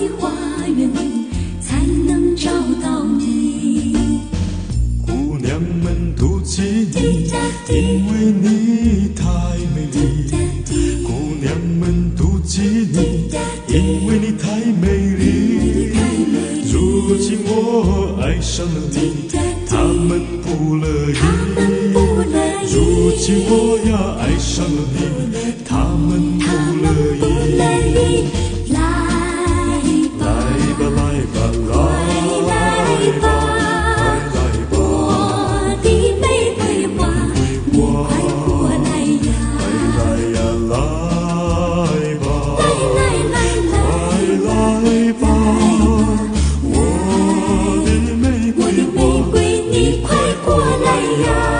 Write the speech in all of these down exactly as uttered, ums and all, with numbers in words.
的花园里，才能找到你。 姑娘们妒忌你，因为你太美丽。姑娘们妒忌你，因为你太美丽。如今我爱上了你，他们不乐意。如今我要爱上了你，他们不乐意。 来吧， 来吧，来吧，来吧， 我的玫瑰花，你快过来呀！ 来呀，来吧， 来来来来吧，我的玫我的玫瑰，你快过来呀！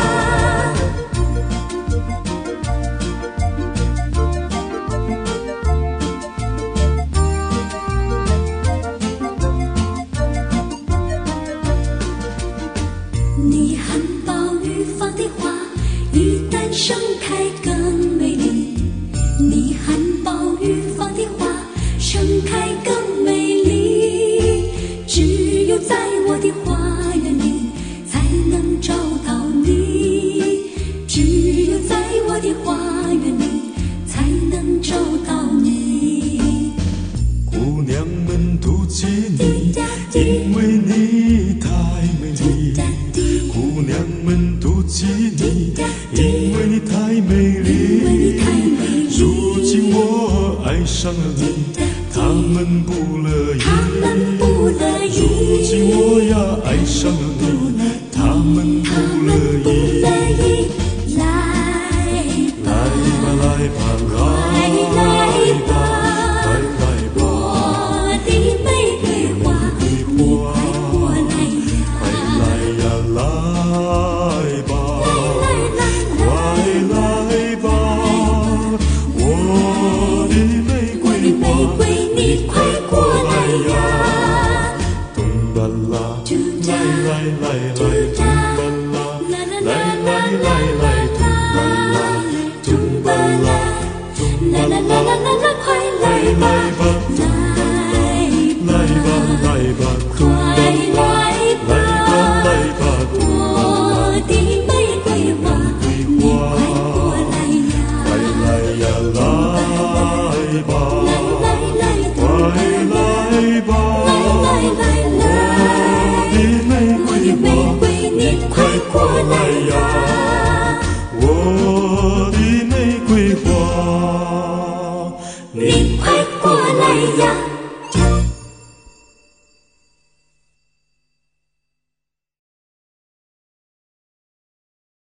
你含苞欲放的花，一旦盛开更美丽。你含苞欲放的花，盛开更美丽。只有在我的花园里，才能找到你。只有在我的花园里，才能找到你。 姑娘们妒忌你，因为你太美丽。姑娘们妒忌你，因为你太美丽。如今我爱上了你，他们不乐意。如今我要爱上了你，他们不乐意。来吧，来吧，来吧，来来吧， 我的玫瑰花，你快过来呀！ 来呀，来吧，快来吧，我的玫我的玫瑰花， 瑰，你快过来呀！ 咚啦啦，来来来来，咚啦啦，来来来来，咚啦啦，咚啦啦， 啦啦啦啦啦啦，快来吧，来来吧，来吧，咚啦啦，来吧，来吧， 我的玫瑰花，你快过来呀！ 来来呀，来吧，快来吧，我的玫瑰花，你快过来呀，我的玫瑰花， 你快过来呀！